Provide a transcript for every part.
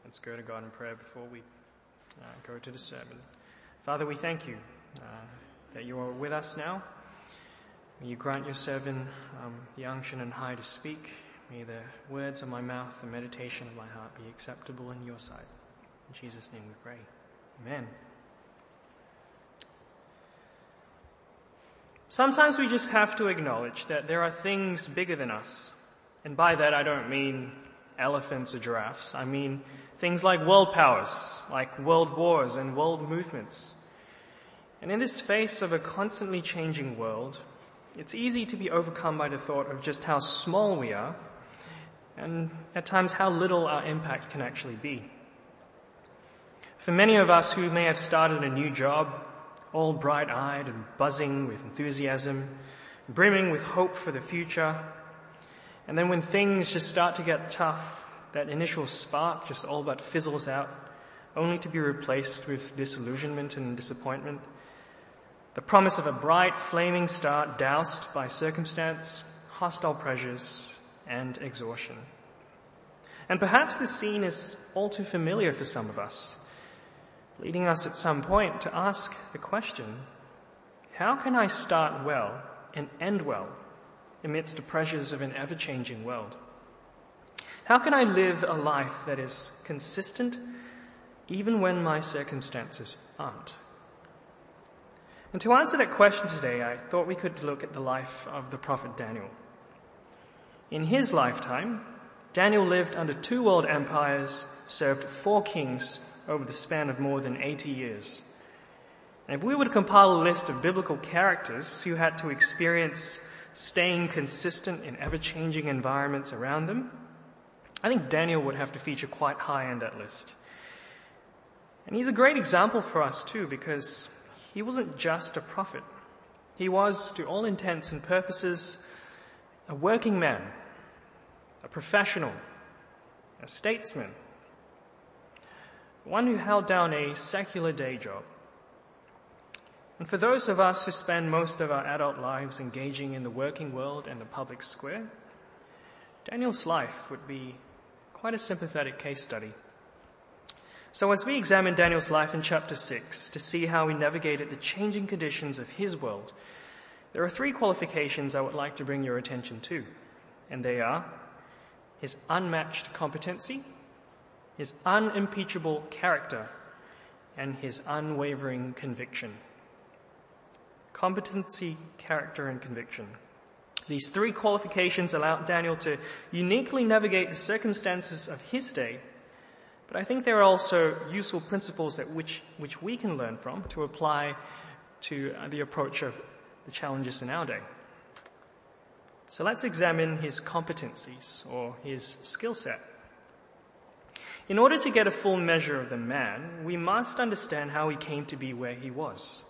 Let's go to God in prayer before we go to the sermon. Father, we thank you that you are with us now. May you grant your servant the unction and high to speak. May the words of my mouth, the meditation of my heart be acceptable in your sight. In Jesus' name we pray. Amen. Sometimes we just have to acknowledge that there are things bigger than us. And by that I don't mean elephants or giraffes. I mean things like world powers, like world wars and world movements. And in this face of a constantly changing world, it's easy to be overcome by the thought of just how small we are and at times how little our impact can actually be. For many of us who may have started a new job, all bright-eyed and buzzing with enthusiasm, brimming with hope for the future, and then when things just start to get tough, that initial spark just all but fizzles out, only to be replaced with disillusionment and disappointment. The promise of a bright, flaming start doused by circumstance, hostile pressures, and exhaustion. And perhaps this scene is all too familiar for some of us, leading us at some point to ask the question, how can I start well and end well amidst the pressures of an ever-changing world? How can I live a life that is consistent even when my circumstances aren't? And to answer that question today, I thought we could look at the life of the prophet Daniel. In his lifetime, Daniel lived under 2 world empires, served 4 kings over the span of more than 80 years. And if we were to compile a list of biblical characters who had to experience staying consistent in ever-changing environments around them, I think Daniel would have to feature quite high on that list. And he's a great example for us too, because he wasn't just a prophet. He was, to all intents and purposes, a working man, a professional, a statesman, one who held down a secular day job. And for those of us who spend most of our adult lives engaging in the working world and the public square, Daniel's life would be quite a sympathetic case study. So as we examine Daniel's life in chapter 6 to see how he navigated the changing conditions of his world, there are 3 qualifications I would like to bring your attention to. And they are his unmatched competency, his unimpeachable character, and his unwavering conviction. Competency, character, and conviction. These 3 qualifications allowed Daniel to uniquely navigate the circumstances of his day, but I think there are also useful principles that which we can learn from to apply to the approach of the challenges in our day. So let's examine his competencies or his skill set. In order to get a full measure of the man, we must understand how he came to be where he was.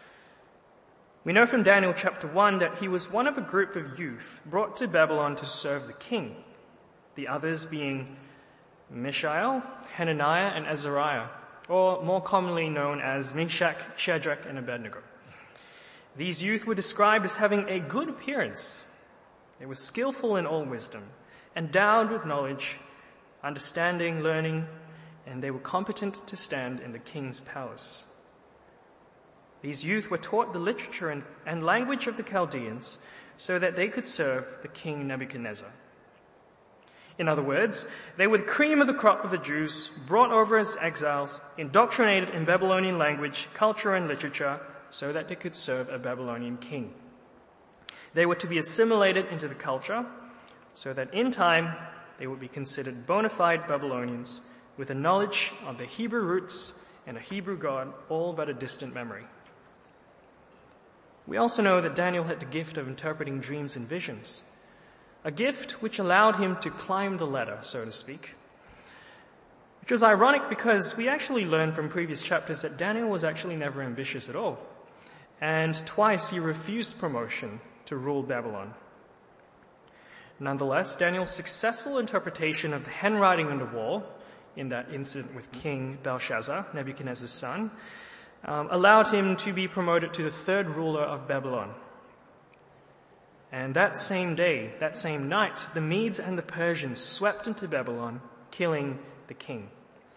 We know from Daniel chapter 1 that he was one of a group of youth brought to Babylon to serve the king, the others being Mishael, Hananiah, and Azariah, or more commonly known as Meshach, Shadrach, and Abednego. These youth were described as having a good appearance. They were skillful in all wisdom, endowed with knowledge, understanding, learning, and they were competent to stand in the king's palace. These youth were taught the literature and language of the Chaldeans so that they could serve the king Nebuchadnezzar. In other words, they were the cream of the crop of the Jews, brought over as exiles, indoctrinated in Babylonian language, culture, and literature so that they could serve a Babylonian king. They were to be assimilated into the culture so that in time they would be considered bona fide Babylonians with a knowledge of the Hebrew roots and a Hebrew God, all but a distant memory. We also know that Daniel had the gift of interpreting dreams and visions, a gift which allowed him to climb the ladder, so to speak, which was ironic because we actually learned from previous chapters that Daniel was actually never ambitious at all, and twice he refused promotion to rule Babylon. Nonetheless, Daniel's successful interpretation of the handwriting on the wall in that incident with King Belshazzar, Nebuchadnezzar's son, allowed him to be promoted to the 3rd ruler of Babylon. And that same day, that same night, the Medes and the Persians swept into Babylon, killing the king.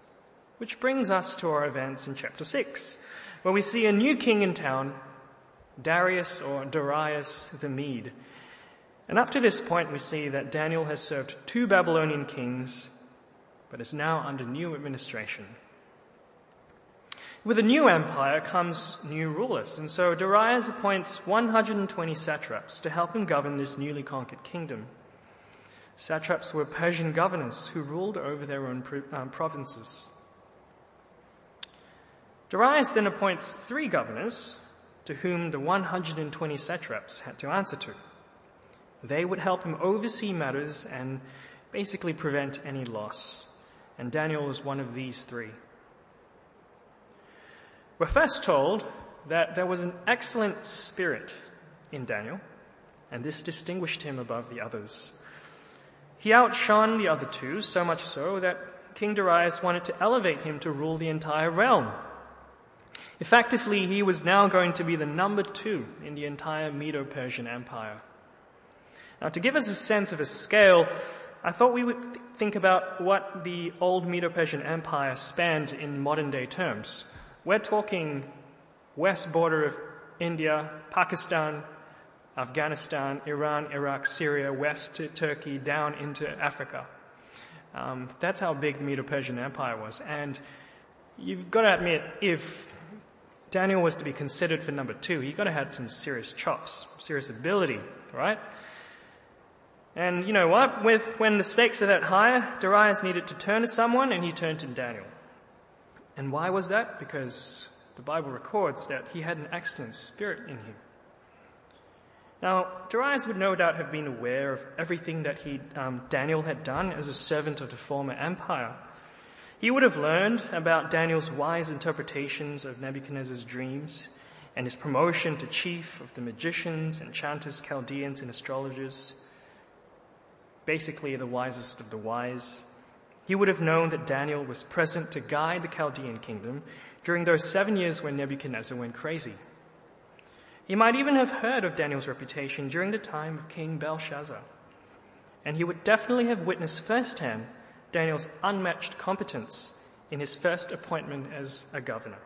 Which brings us to our events in chapter 6, where we see a new king in town, Darius or Darius the Mede. And up to this point we see that Daniel has served 2 Babylonian kings, but is now under new administration. With a new empire comes new rulers, and so Darius appoints 120 satraps to help him govern this newly conquered kingdom. Satraps were Persian governors who ruled over their own provinces. Darius then appoints 3 governors to whom the 120 satraps had to answer to. They would help him oversee matters and basically prevent any loss. And Daniel was one of these 3. We're first told that there was an excellent spirit in Daniel, and this distinguished him above the others. He outshone the other 2, so much so that King Darius wanted to elevate him to rule the entire realm. Effectively, he was now going to be the number 2 in the entire Medo-Persian Empire. Now, to give us a sense of a scale, I thought we would think about what the old Medo-Persian Empire spanned in modern-day terms. We're talking west border of India, Pakistan, Afghanistan, Iran, Iraq, Syria, west to Turkey, down into Africa. That's how big the Medo-Persian Empire was. And you've got to admit, if Daniel was to be considered for number 2, he got to have some serious chops, serious ability, right? And you know what? When the stakes are that high, Darius needed to turn to someone, and he turned to Daniel. And why was that? Because the Bible records that he had an excellent spirit in him. Now, Darius would no doubt have been aware of everything that Daniel had done as a servant of the former empire. He would have learned about Daniel's wise interpretations of Nebuchadnezzar's dreams and his promotion to chief of the magicians, enchanters, Chaldeans, and astrologers, basically the wisest of the wise. He would have known that Daniel was present to guide the Chaldean kingdom during those 7 years when Nebuchadnezzar went crazy. He might even have heard of Daniel's reputation during the time of King Belshazzar. And he would definitely have witnessed firsthand Daniel's unmatched competence in his first appointment as a governor.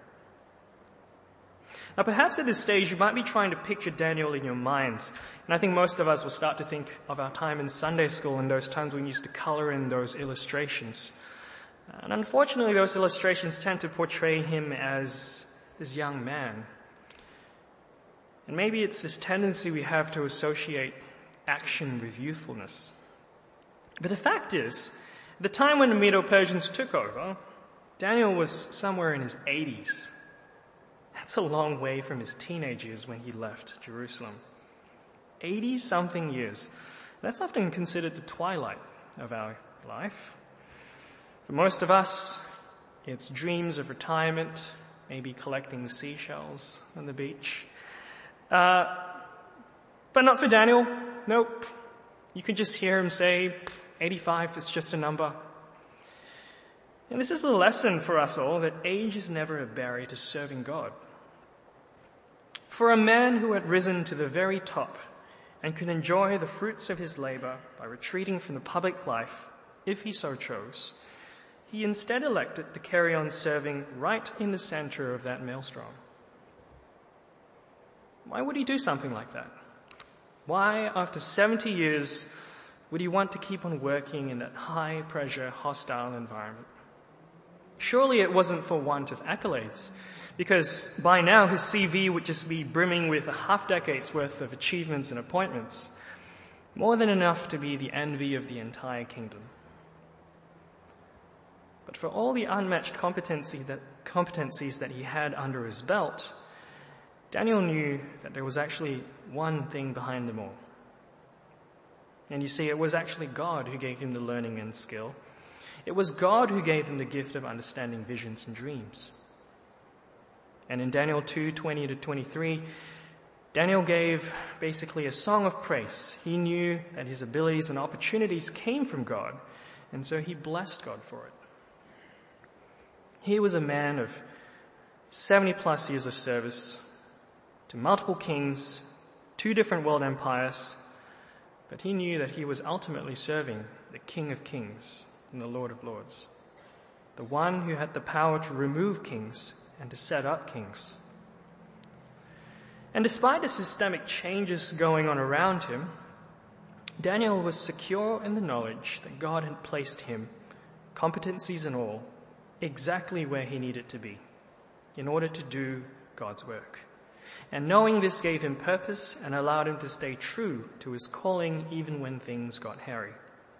Now, perhaps at this stage you might be trying to picture Daniel in your minds, and I think most of us will start to think of our time in Sunday school and those times when we used to color in those illustrations. And unfortunately, those illustrations tend to portray him as this young man. And maybe it's this tendency we have to associate action with youthfulness. But the fact is, the time when the Medo-Persians took over, Daniel was somewhere in his 80s. That's a long way from his teenage years when he left Jerusalem. 80-something years. That's often considered the twilight of our life. For most of us, it's dreams of retirement, maybe collecting seashells on the beach. But not for Daniel. Nope. You can just hear him say, 85, it's just a number. And this is a lesson for us all that age is never a barrier to serving God. For a man who had risen to the very top and could enjoy the fruits of his labor by retreating from the public life, if he so chose, he instead elected to carry on serving right in the center of that maelstrom. Why would he do something like that? Why, after 70 years, would he want to keep on working in that high-pressure, hostile environment? Surely it wasn't for want of accolades, because by now his CV would just be brimming with a half-decade's worth of achievements and appointments, more than enough to be the envy of the entire kingdom. But for all the unmatched competencies that he had under his belt, Daniel knew that there was actually one thing behind them all. And you see, it was actually God who gave him the learning and skill. It was God who gave him the gift of understanding visions and dreams. And in Daniel 2:20-23, Daniel gave basically a song of praise. He knew that his abilities and opportunities came from God, and so he blessed God for it. He was a man of 70 plus years of service to multiple kings, 2 different world empires, but he knew that he was ultimately serving the King of Kings and the Lord of Lords. the one who had the power to remove kings and to set up kings. And despite the systemic changes going on around him, Daniel was secure in the knowledge that God had placed him, competencies and all, exactly where he needed to be in order to do God's work. And knowing this gave him purpose and allowed him to stay true to his calling even when things got hairy.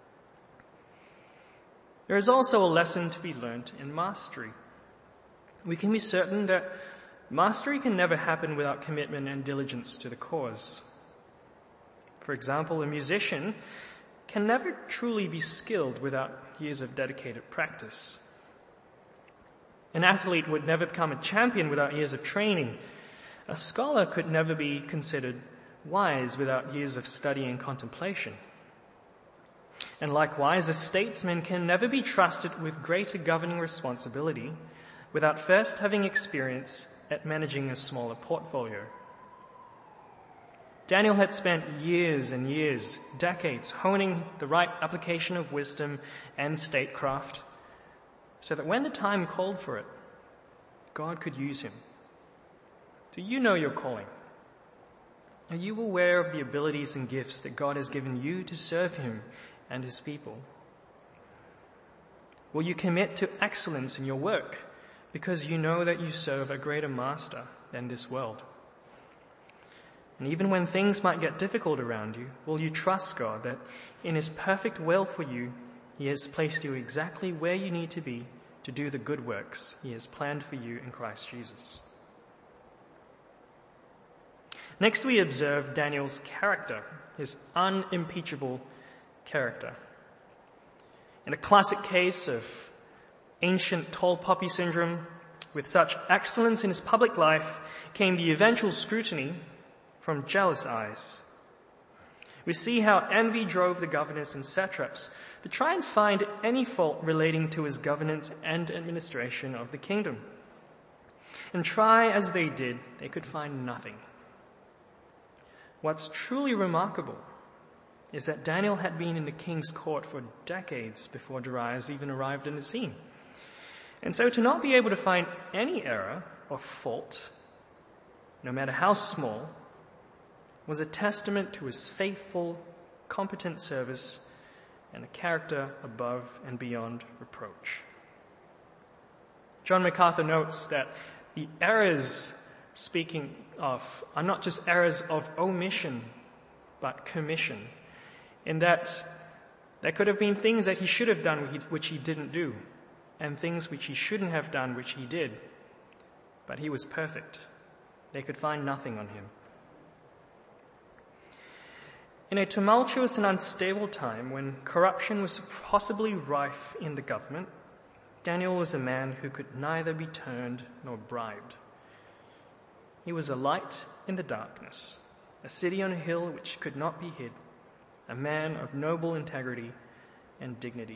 There is also a lesson to be learnt in mastery. We can be certain that mastery can never happen without commitment and diligence to the cause. For example, a musician can never truly be skilled without years of dedicated practice. An athlete would never become a champion without years of training. A scholar could never be considered wise without years of study and contemplation. And likewise, a statesman can never be trusted with greater governing responsibility without first having experience at managing a smaller portfolio. Daniel had spent years and years, decades, honing the right application of wisdom and statecraft so that when the time called for it, God could use him. Do you know your calling? Are you aware of the abilities and gifts that God has given you to serve him and his people? Will you commit to excellence in your work because you know that you serve a greater master than this world? And even when things might get difficult around you, will you trust God that in his perfect will for you, he has placed you exactly where you need to be to do the good works he has planned for you in Christ Jesus? Next, we observe Daniel's character, his unimpeachable character. In a classic case of ancient tall poppy syndrome, with such excellence in his public life came the eventual scrutiny from jealous eyes. We see how envy drove the governors and satraps to try and find any fault relating to his governance and administration of the kingdom. And try as they did, they could find nothing. What's truly remarkable is that Daniel had been in the king's court for decades before Darius even arrived on the scene. And so to not be able to find any error or fault, no matter how small, was a testament to his faithful, competent service and a character above and beyond reproach. John MacArthur notes that the errors speaking of are not just errors of omission, but commission, in that there could have been things that he should have done which he didn't do, and things which he shouldn't have done which he did. But he was perfect. They could find nothing on him. In a tumultuous and unstable time when corruption was possibly rife in the government, Daniel was a man who could neither be turned nor bribed. He was a light in the darkness, a city on a hill which could not be hid, a man of noble integrity and dignity.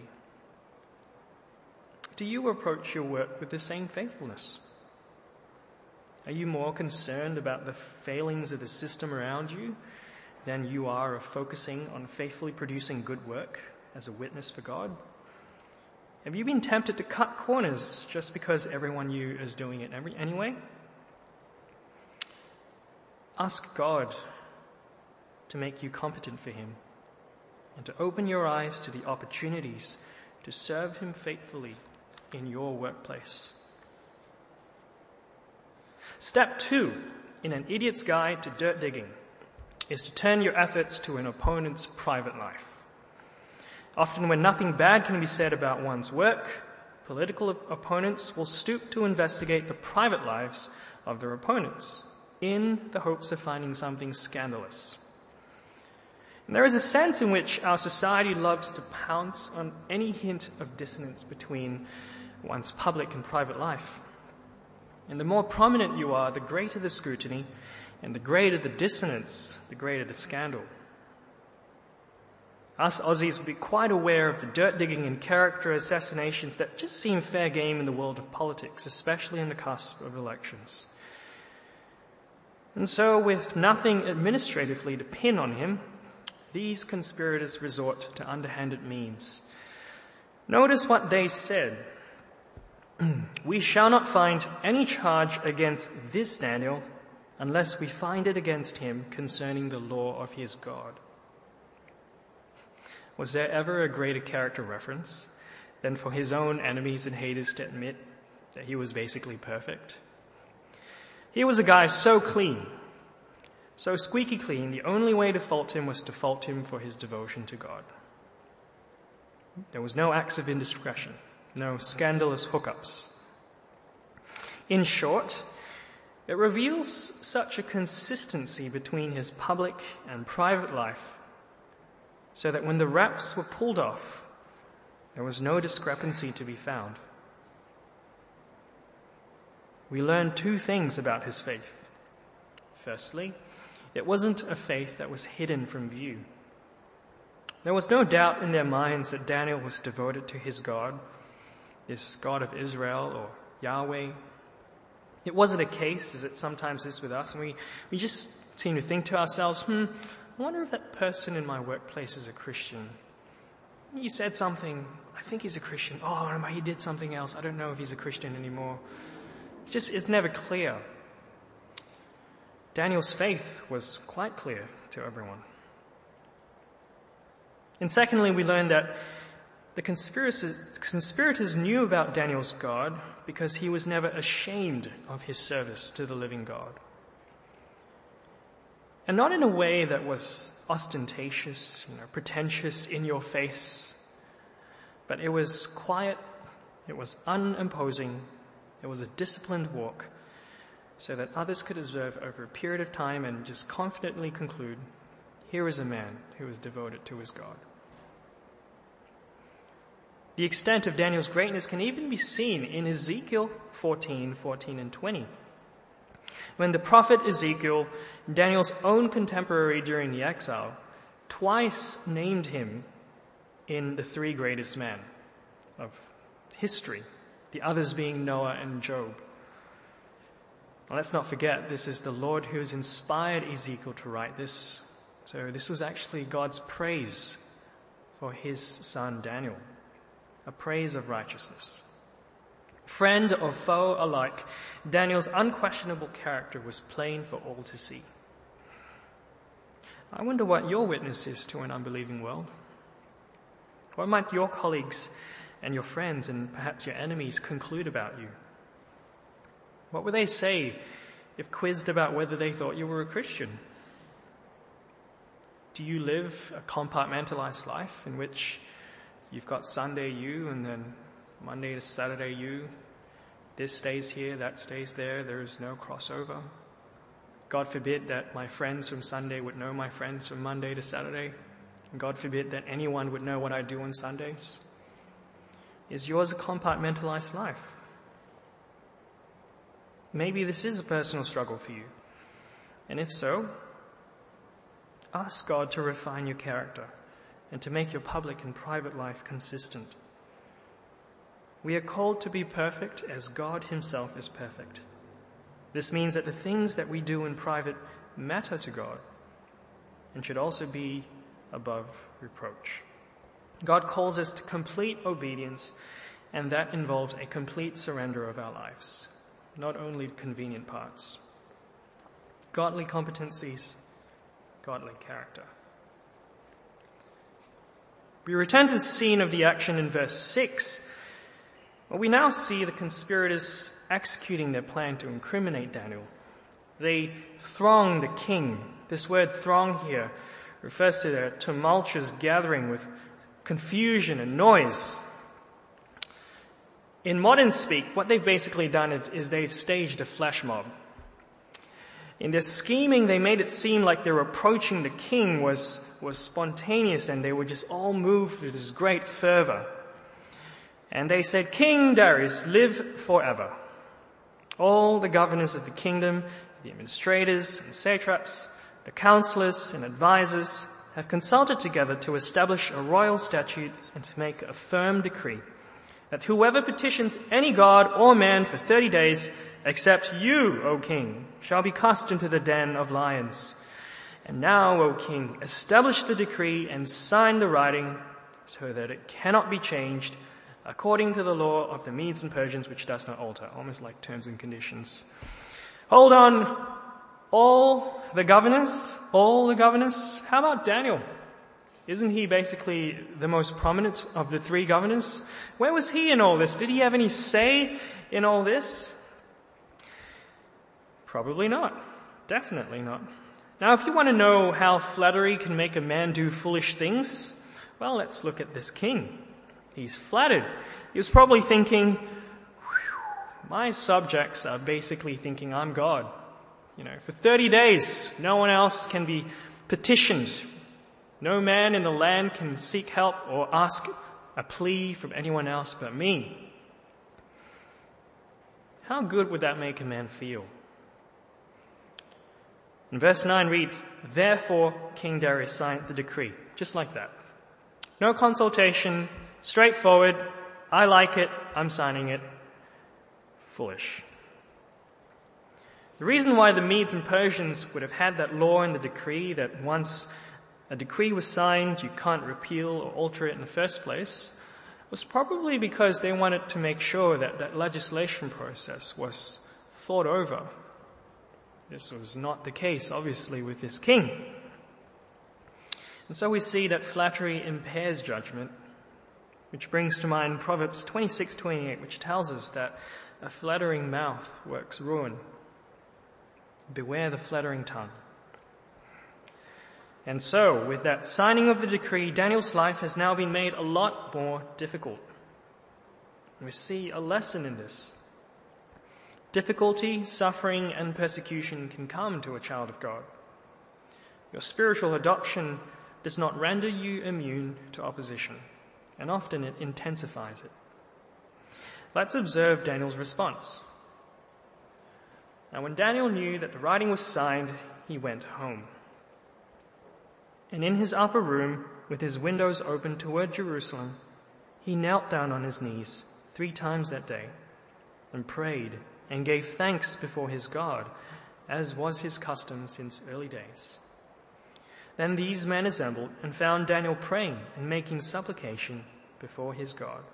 Do you approach your work with the same faithfulness? Are you more concerned about the failings of the system around you than you are of focusing on faithfully producing good work as a witness for God? Have you been tempted to cut corners just because everyone you is doing it anyway? Ask God to make you competent for him and to open your eyes to the opportunities to serve him faithfully in your workplace. Step 2 in an idiot's guide to dirt digging is to turn your efforts to an opponent's private life. Often when nothing bad can be said about one's work, political opponents will stoop to investigate the private lives of their opponents in the hopes of finding something scandalous. And there is a sense in which our society loves to pounce on any hint of dissonance between one's public and private life. And the more prominent you are, the greater the scrutiny, and the greater the dissonance, the greater the scandal. Us Aussies would be quite aware of the dirt digging and character assassinations that just seem fair game in the world of politics, especially in the cusp of elections. And so, with nothing administratively to pin on him, these conspirators resort to underhanded means. Notice what they said. We shall not find any charge against this Daniel unless we find it against him concerning the law of his God. Was there ever a greater character reference than for his own enemies and haters to admit that he was basically perfect? He was a guy so clean, so squeaky clean, the only way to fault him was to fault him for his devotion to God. There was no acts of indiscretion, no scandalous hookups. In short, it reveals such a consistency between his public and private life, so that when the wraps were pulled off, there was no discrepancy to be found. We learn two things about his faith. Firstly, it wasn't a faith that was hidden from view. There was no doubt in their minds that Daniel was devoted to his God, this God of Israel or Yahweh. It wasn't a case, as it sometimes is with us, and we just seem to think to ourselves, I wonder if that person in my workplace is a Christian. He said something, I think he's a Christian. Oh, he did something else. I don't know if he's a Christian anymore. It's never clear. Daniel's faith was quite clear to everyone. And secondly, we learn that the conspirators knew about Daniel's God because he was never ashamed of his service to the living God. And not in a way that was ostentatious, pretentious, in your face, but it was quiet, it was unimposing, it was a disciplined walk, so that others could observe over a period of time and just confidently conclude, here is a man who is devoted to his God. The extent of Daniel's greatness can even be seen in Ezekiel 14 and 20. When the prophet Ezekiel, Daniel's own contemporary during the exile, twice named him in the three greatest men of history, the others being Noah and Job. Now, let's not forget, this is the Lord who has inspired Ezekiel to write this. So this was actually God's praise for his son Daniel, a praise of righteousness. Friend or foe alike, Daniel's unquestionable character was plain for all to see. I wonder what your witness is to an unbelieving world. What might your colleagues and your friends and perhaps your enemies conclude about you? What would they say if quizzed about whether they thought you were a Christian? Do you live a compartmentalized life in which you've got Sunday you and then Monday to Saturday you? This stays here, that stays there. There is no crossover. God forbid that my friends from Sunday would know my friends from Monday to Saturday. And God forbid that anyone would know what I do on Sundays. Is yours a compartmentalized life? Maybe this is a personal struggle for you. And if so, ask God to refine your character and to make your public and private life consistent. We are called to be perfect as God himself is perfect. This means that the things that we do in private matter to God and should also be above reproach. God calls us to complete obedience, and that involves a complete surrender of our lives, not only convenient parts. Godly competencies, godly character. We return to the scene of the action in verse 6. Well, we now see the conspirators executing their plan to incriminate Daniel. They throng the king. This word throng here refers to their tumultuous gathering with confusion and noise. In modern speak, what they've basically done is they've staged a flash mob. In their scheming, they made it seem like their approaching the king was spontaneous, and they were just all moved with this great fervor. And they said, "King Darius, live forever." All the governors of the kingdom, the administrators and satraps, the counselors and advisors have consulted together to establish a royal statute and to make a firm decree that whoever petitions any god or man for 30 days, except you, O king, shall be cast into the den of lions. And now, O king, establish the decree and sign the writing so that it cannot be changed according to the law of the Medes and Persians, which does not alter, almost like terms and conditions. Hold on, all the governors? How about Daniel? Isn't he basically the most prominent of the three governors? Where was he in all this? Did he have any say in all this? Probably not. Definitely not. Now, if you want to know how flattery can make a man do foolish things, well, let's look at this king. He's flattered. He was probably thinking, my subjects are basically thinking I'm God. For 30 days, no one else can be petitioned. No man in the land can seek help or ask a plea from anyone else but me. How good would that make a man feel? And verse 9 reads, "Therefore King Darius signed the decree." Just like that. No consultation, straightforward. I like it, I'm signing it. Foolish. The reason why the Medes and Persians would have had that law in the decree that once a decree was signed, you can't repeal or alter it in the first place, was probably because they wanted to make sure that that legislation process was thought over. This was not the case, obviously, with this king. And so we see that flattery impairs judgment, which brings to mind Proverbs 26:28, which tells us that a flattering mouth works ruin. Beware the flattering tongue. And so, with that signing of the decree, Daniel's life has now been made a lot more difficult. We see a lesson in this. Difficulty, suffering, and persecution can come to a child of God. Your spiritual adoption does not render you immune to opposition, and often it intensifies it. Let's observe Daniel's response. Now, when Daniel knew that the writing was signed, he went home. And in his upper room, with his windows open toward Jerusalem, he knelt down on his knees 3 times that day and prayed and gave thanks before his God, as was his custom since early days. Then these men assembled and found Daniel praying and making supplication before his God.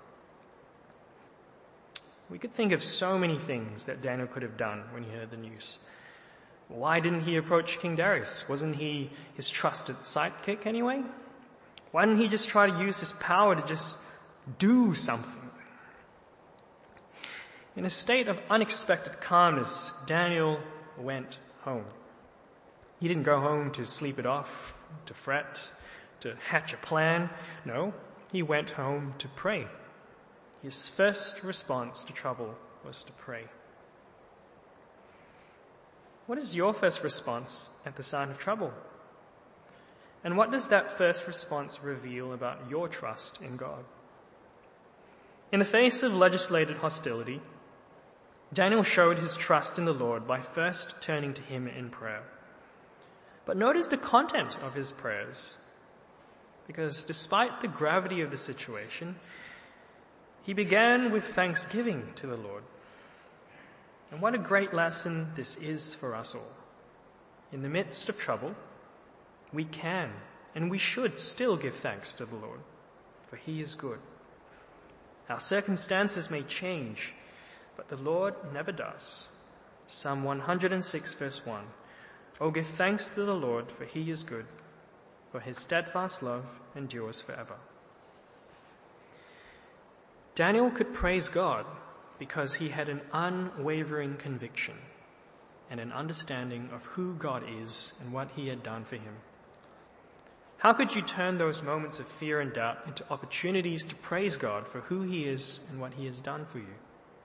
We could think of so many things that Daniel could have done when he heard the news. Why didn't he approach King Darius? Wasn't he his trusted sidekick anyway? Why didn't he just try to use his power to just do something? In a state of unexpected calmness, Daniel went home. He didn't go home to sleep it off, to fret, to hatch a plan. No, he went home to pray. His first response to trouble was to pray. What is your first response at the sign of trouble? And what does that first response reveal about your trust in God? In the face of legislated hostility, Daniel showed his trust in the Lord by first turning to him in prayer. But notice the content of his prayers, because despite the gravity of the situation, he began with thanksgiving to the Lord. And what a great lesson this is for us all. In the midst of trouble, we can and we should still give thanks to the Lord, for he is good. Our circumstances may change, but the Lord never does. Psalm 106 verse 1. Oh, give thanks to the Lord, for he is good, for his steadfast love endures forever. Daniel could praise God because he had an unwavering conviction and an understanding of who God is and what he had done for him. How could you turn those moments of fear and doubt into opportunities to praise God for who he is and what he has done for you?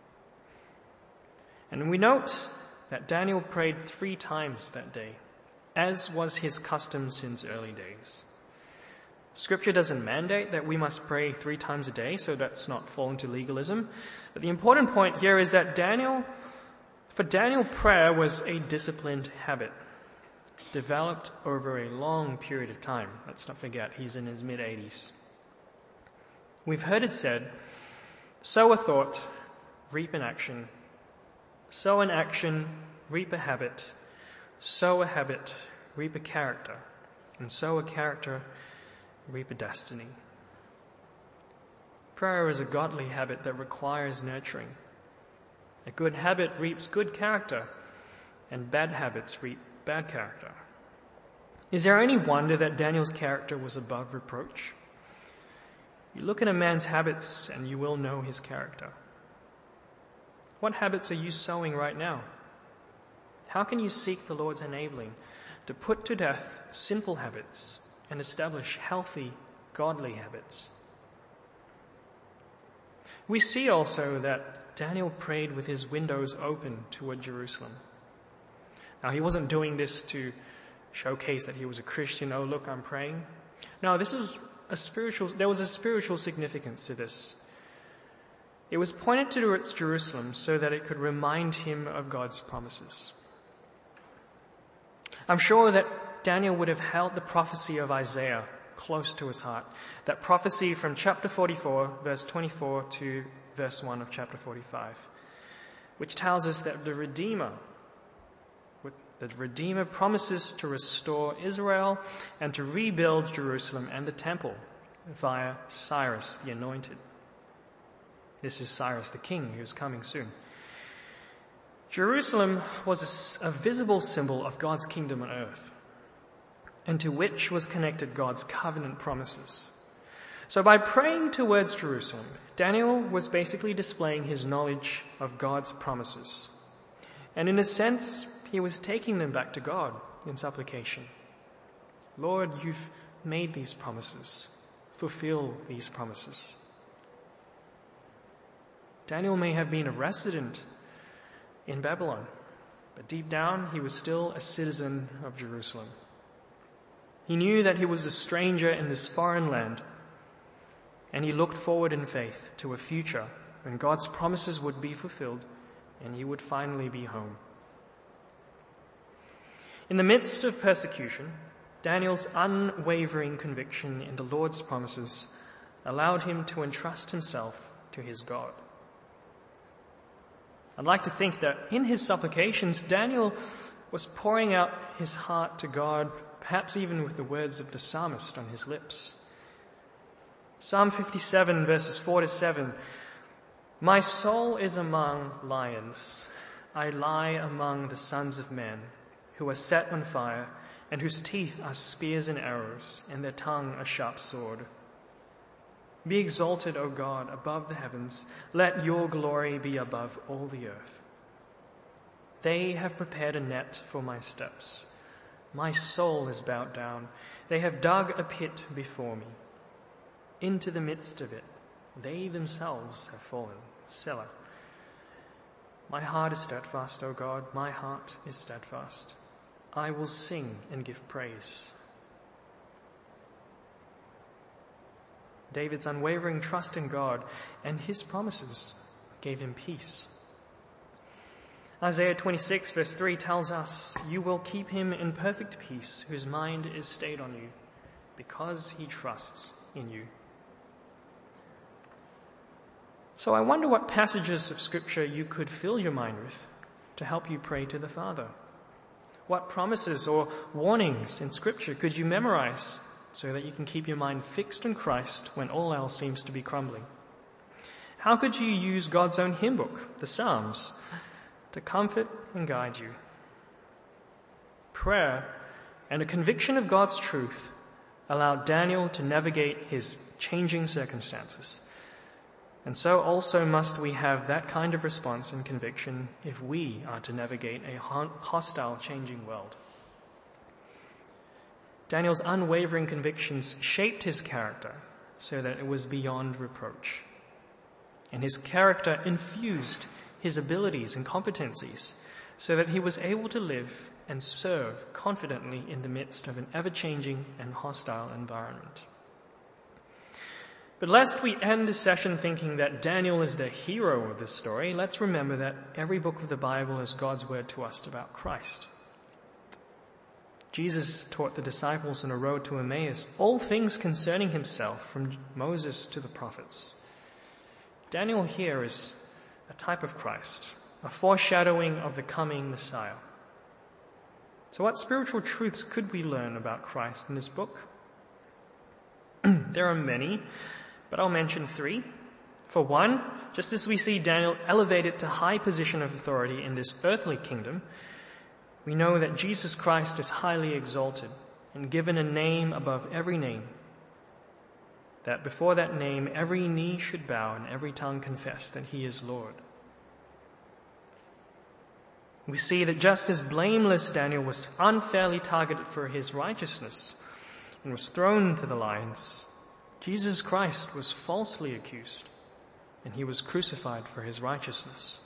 And we note that Daniel prayed 3 times that day, as was his custom since early days. Scripture doesn't mandate that we must pray 3 times a day, so that's not fall into legalism. But the important point here is that for Daniel, prayer was a disciplined habit, developed over a long period of time. Let's not forget, he's in his mid-80s. We've heard it said, sow a thought, reap an action. Sow an action, reap a habit. Sow a habit, reap a character. And sow a character, reap a destiny. Prayer is a godly habit that requires nurturing. A good habit reaps good character, and bad habits reap bad character. Is there any wonder that Daniel's character was above reproach? You look at a man's habits and you will know his character. What habits are you sowing right now? How can you seek the Lord's enabling to put to death sinful habits and establish healthy, godly habits? We see also that Daniel prayed with his windows open toward Jerusalem. Now, he wasn't doing this to showcase that he was a Christian. Oh, look, I'm praying. No, there was a spiritual significance to this. It was pointed towards Jerusalem so that it could remind him of God's promises. I'm sure that Daniel would have held the prophecy of Isaiah close to his heart. That prophecy from chapter 44, verse 24 to verse 1 of chapter 45, which tells us that the Redeemer promises to restore Israel and to rebuild Jerusalem and the temple via Cyrus the Anointed. This is Cyrus the king who is coming soon. Jerusalem was a visible symbol of God's kingdom on earth, and to which was connected God's covenant promises. So by praying towards Jerusalem, Daniel was basically displaying his knowledge of God's promises. And in a sense, he was taking them back to God in supplication. Lord, you've made these promises. Fulfill these promises. Daniel may have been a resident in Babylon, but deep down he was still a citizen of Jerusalem. He knew that he was a stranger in this foreign land, and he looked forward in faith to a future when God's promises would be fulfilled and he would finally be home. In the midst of persecution, Daniel's unwavering conviction in the Lord's promises allowed him to entrust himself to his God. I'd like to think that in his supplications, Daniel was pouring out his heart to God, perhaps even with the words of the psalmist on his lips. Psalm 57 verses 4 to 7. My soul is among lions. I lie among the sons of men, who are set on fire, and whose teeth are spears and arrows, and their tongue a sharp sword. Be exalted, O God, above the heavens. Let your glory be above all the earth. They have prepared a net for my steps. My soul is bowed down. They have dug a pit before me. Into the midst of it, they themselves have fallen. Selah. My heart is steadfast, O God. My heart is steadfast. I will sing and give praise. David's unwavering trust in God and his promises gave him peace. Isaiah 26 verse 3 tells us, you will keep him in perfect peace whose mind is stayed on you because he trusts in you. So I wonder what passages of Scripture you could fill your mind with to help you pray to the Father. What promises or warnings in Scripture could you memorize so that you can keep your mind fixed on Christ when all else seems to be crumbling? How could you use God's own hymn book, the Psalms, to comfort and guide you? Prayer and a conviction of God's truth allowed Daniel to navigate his changing circumstances. And so also must we have that kind of response and conviction if we are to navigate a hostile, changing world. Daniel's unwavering convictions shaped his character so that it was beyond reproach. And his character infused his abilities and competencies so that he was able to live and serve confidently in the midst of an ever-changing and hostile environment. But lest we end this session thinking that Daniel is the hero of this story, let's remember that every book of the Bible is God's word to us about Christ. Jesus taught the disciples on a road to Emmaus all things concerning himself, from Moses to the prophets. Daniel here is a type of Christ, a foreshadowing of the coming Messiah. So what spiritual truths could we learn about Christ in this book? There are many, but I'll mention 3. For one, just as we see Daniel elevated to high position of authority in this earthly kingdom, we know that Jesus Christ is highly exalted and given a name above every name, that before that name every knee should bow and every tongue confess that he is Lord. We see that just as blameless Daniel was unfairly targeted for his righteousness and was thrown to the lions, Jesus Christ was falsely accused and he was crucified for his righteousness.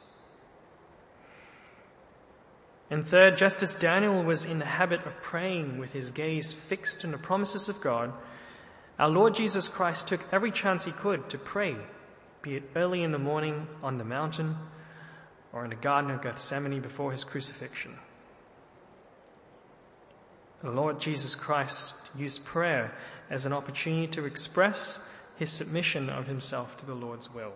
And third, just as Daniel was in the habit of praying with his gaze fixed on the promises of God, our Lord Jesus Christ took every chance he could to pray, be it early in the morning on the mountain or in the Garden of Gethsemane before his crucifixion. The Lord Jesus Christ used prayer as an opportunity to express his submission of himself to the Lord's will.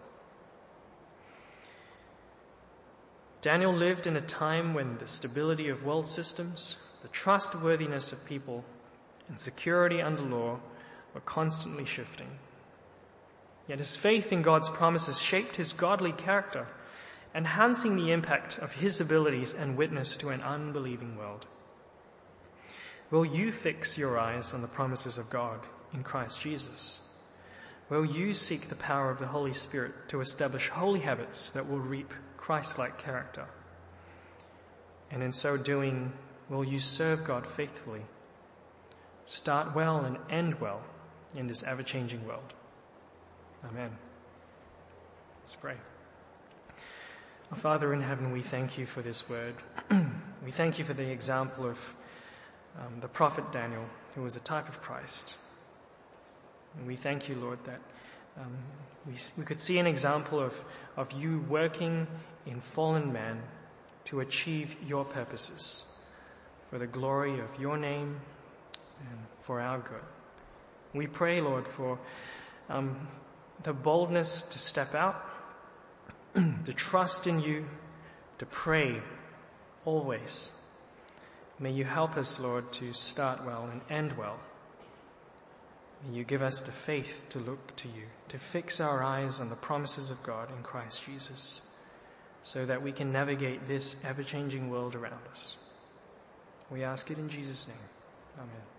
Daniel lived in a time when the stability of world systems, the trustworthiness of people, and security under law were constantly shifting. Yet his faith in God's promises shaped his godly character, enhancing the impact of his abilities and witness to an unbelieving world. Will you fix your eyes on the promises of God in Christ Jesus? Will you seek the power of the Holy Spirit to establish holy habits that will reap Christ-like character? And in so doing, will you serve God faithfully, start well and end well in this ever-changing world? Amen. Let's pray. Our Father in heaven, we thank you for this word. We thank you for the example of the prophet Daniel, who was a type of Christ. And we thank you, Lord, that we could see an example of you working in fallen man to achieve your purposes for the glory of your name and for our good. We pray, Lord, for the boldness to step out, to trust in you, to pray always. May you help us, Lord, to start well and end well. May you give us the faith to look to you, to fix our eyes on the promises of God in Christ Jesus, so that we can navigate this ever-changing world around us. We ask it in Jesus' name. Amen.